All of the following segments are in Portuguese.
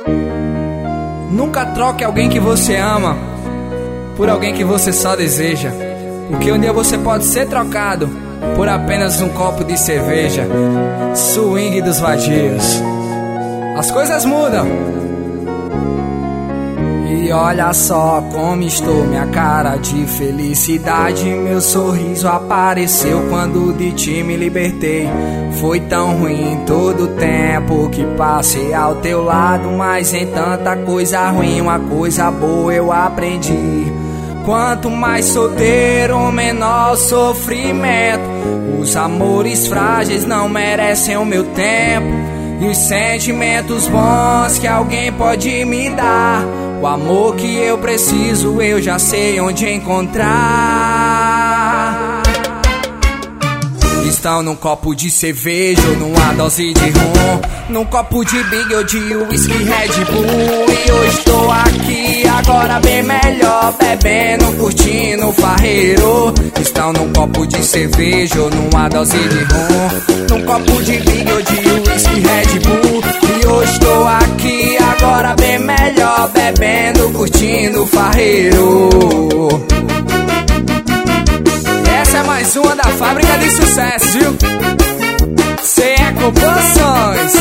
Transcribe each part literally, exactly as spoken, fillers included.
Nunca troque alguém que você ama por alguém que você só deseja, porque um dia você pode ser trocado por apenas um copo de cerveja. Swing dos vadios. As coisas mudam. E olha só como estou, minha cara de felicidade. Meu sorriso apareceu quando de ti me libertei. Foi tão ruim todo o tempo que passei ao teu lado, mas em tanta coisa ruim uma coisa boa eu aprendi. Quanto mais solteiro, menor sofrimento. Os amores frágeis não merecem o meu tempo, e os sentimentos bons que alguém pode me dar. O amor que eu preciso eu já sei onde encontrar. Estão num copo de cerveja ou numa dose de rum, num copo de Big ou de whisky Red Bull. E eu estou aqui agora bem melhor, bebendo, curtindo, farreiro. Estão num copo de cerveja ou numa dose de rum, num copo de Big ou de whisky Red Bull. E eu estou aqui agora bem melhor, bebendo, curtindo, farreiro. Essa é mais uma da fábrica de sucesso, viu? C E Composições.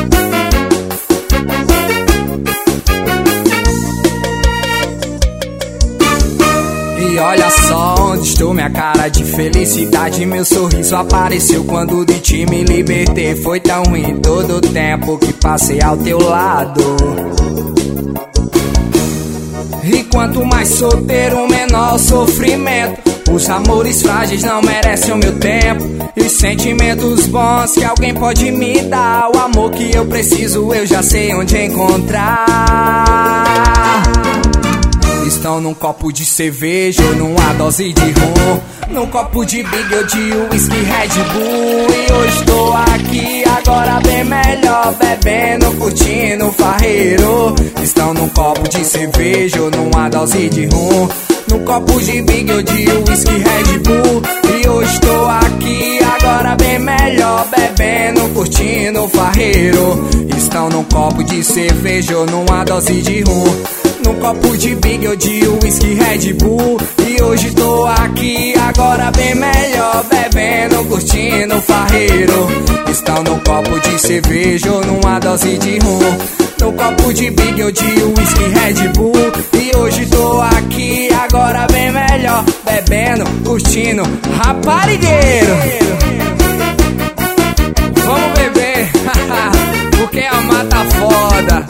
E olha só onde estou, minha cara de felicidade. Meu sorriso apareceu quando de ti me libertei. Foi tão ruim todo o tempo que passei ao teu lado. E quanto mais solteiro, menor sofrimento. Os amores frágeis não merecem o meu tempo, e os sentimentos bons que alguém pode me dar. O amor que eu preciso eu já sei onde encontrar. Estão num copo de cerveja ou numa dose de rum, num copo de Big ou de whisky Red Bull. E eu estou aqui agora bem melhor, bebendo, curtindo, farreiro. Estão num copo de cerveja ou numa dose de rum, num copo de Big ou de whisky Red Bull. E eu estou aqui agora bem melhor, bebendo, curtindo, farreiro. Estão num copo de cerveja ou numa dose de rum, num copo de Big ou de whisky Red Bull. E hoje tô aqui agora bem melhor, bebendo, curtindo, farreiro. Estão num copo de cerveja ou numa dose de rum, num copo de Big ou de whisky Red Bull. E hoje tô aqui agora bem melhor, bebendo, curtindo, raparigueiro. Vamos beber, porque a mata foda.